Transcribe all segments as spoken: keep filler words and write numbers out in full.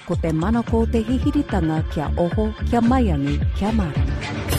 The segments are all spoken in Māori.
ko te manako te hihiritanga kia oho, kia maiangi, kia marama.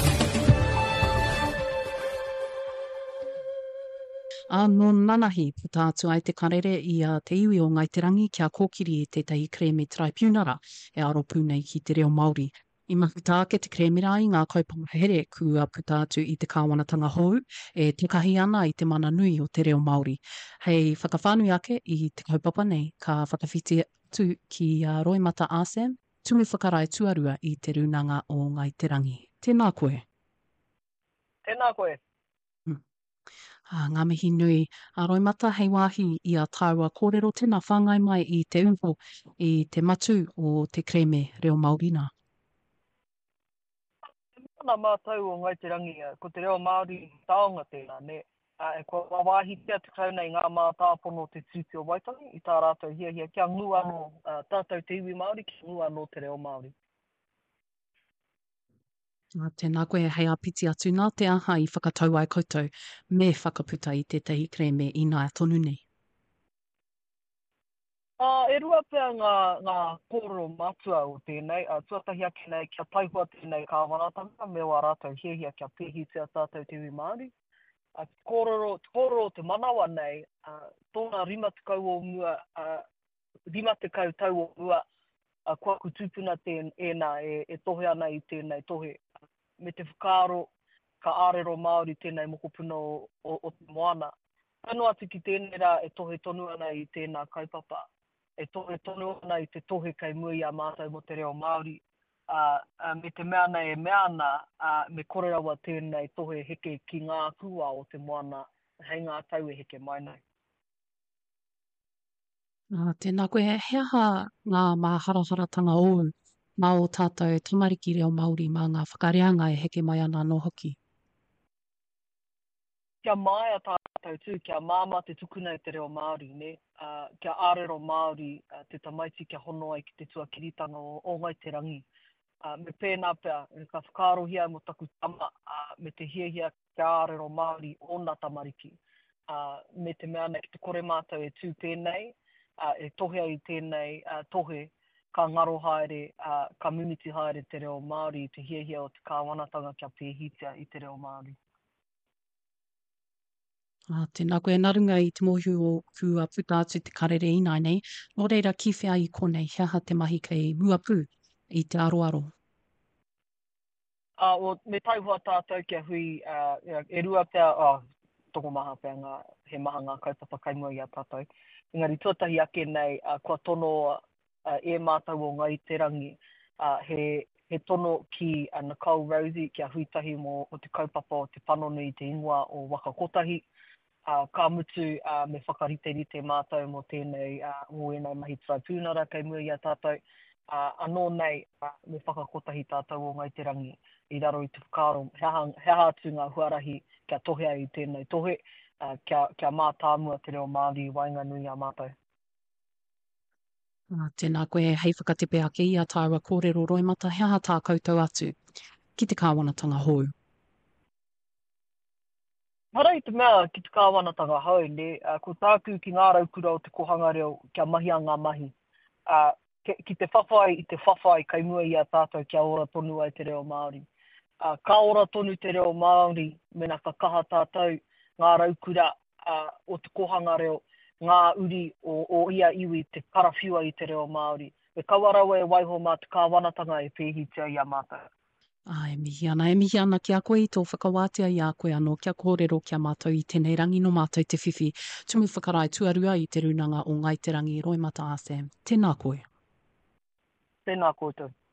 Anō nanahi putātu ai te karere i a te iwi o Ngaiterangi kia kōkiri e tētahi kreme traipūnara e aro pūnei ki te reo Māori. I mahuta ake te kremera i ngā kaupapa here kua putātu i te kāwanatanga hou e tekahi ana i te mana nui o te reo Māori. Hei whakawhānui ake i te kaupapa nei ka whakawhiti atu ki uh, Roimata Asam, tumu whakarai tuarua i te runanga o Ngaiterangi. Tēnā koe. Tēnā koe. Hmm. Ah, ngā mihi nui, a Roimata hei wāhi i a tāua kōrero tēnā whāngai mai i te uho i te matu o te kreme reo Māori nā. Nā mātau o Ngaiterangi, ko te reo Māori taonga tēnā, ne? E kua wāwahi tia te kau nei ngā mātāpono te tūti o Waitangi, i tā rātou hia hia, kia ngu anō tātou te iwi Māori, kia ngu anō te reo Māori. Tēnā koe hei apiti atu nā te aha i whakatau ai koutou me whakaputa i tētahi kreme i nā tonu nei. Uh, e rua pia ngā, ngā kōrero matua o tēnei, uh, tuatahi ake nei kia taihua tēnei kāwanatanga, me wā rātou hiehia kia pēhitia tātou te iwi Māori. Uh, kōrero, kōrero te manawa nei, uh, tōna rima te kau o mua, uh, rima te kau tau o mua, uh, kua ku tūpuna tēn, ēnā e, e tohe ana i tēnei tohe. Uh, me te whakaaro, ka ārero Māori tēnei mokopuna o, o, o te moana. Tanu atu ki tēnei rā e tohe tonu ana i tēnā kaupapa. E tohe tonu ana i te tohe kai mui a mātou mo te reo Māori. Uh, uh, me te meana e meana, uh, me korerawa tēnei tohe heke ki ngā kua o te moana, hei ngā tau e heke mai nei. Uh, tēnā koe, he aha ngā mā haraharatanga o mā o tātou tamariki reo Māori mā ngā whakareanga e heke mai ana no hoki? Kia mai a tātou tū, kia māma te tukuna i te reo Māori, ne? Uh, kia ārero Māori, uh, te tamaiti kia hono ai ki te tuakiritanga o, o Ngaiterangi. Uh, me pēnā pia, e ka whakarohia mo taku tama, uh, me te hiehia kia ārero Māori o nā tamariki. Uh, me te mea nei, ki te kore mātou e tū pēnei, uh, e tohe ai tēnei uh, tohe, ka ngaro haere, uh, community haere te reo Māori, te hiehia o te kāwanatanga kia pēhitia i te reo Māori. Ah, tēnā koe narunga i te mohu o kua puta atu te karere inai nei, nō reira ki whea i konei hiaha te mahi kei muapū i te aroaro. Uh, o, me tauhua tātou kia hui, uh, e rua pia, oh, toko maha pia ngā, he maha ngā kaupapa kaimua i a tātou. Engari tuatahi ake nei, uh, kua tono uh, e mātou o Ngaiterangi, uh, he, he tono ki uh, Nicole Rosie, kia huitahi mo o te kaupapa o te panonu i te ingoa o Wakakotahi. Uh, ka mutu uh, me whakarite-rite mātou mo tēnei uh, o enei mahi traipūnara kei mua i a tātou. Uh, anō nei uh, me whakakotahi tātou o Ngaiterangi i raro i te whakaaro. Heha, heha atu ngā huarahi kia tohe ai i tēnei tohe, uh, kia, kia mātāmua te reo Māori wainga nui a mātou. Ah, tēnā koe hei whakatepe ake i a tāua kōrero Roimata, heha tā koutou atu ki te kāwanatanga hou. Hara i te mea ki te kāwanatanga hau, ne, uh, ko tāku ki ngā raukura o te kohanga reo kia mahi a ngā mahi. Uh, ke, ki te whawhai i te whawhai kai mua i a tātou kia ora tonu ai te reo Māori. Uh, ka ora tonu te reo Māori, mena ka kaha tātou ngā raukura uh, o te kohanga reo, ngā uri o, o ia iwi te karawhiua i te reo Māori. Me kawarawa e waiho mā te kāwanatanga e pēhitia i a mātou. Ah, e mihi ana, e mihi ana ki a koe i tō whakawātea i a koe anō, kia kōrero kia mātou i tēnei rangi no mātou te whiwhi. Tumu whakarai tuarua i te runanga o Ngaiterangi Roimata Asam. Tēnā koe. Tēnā koutou.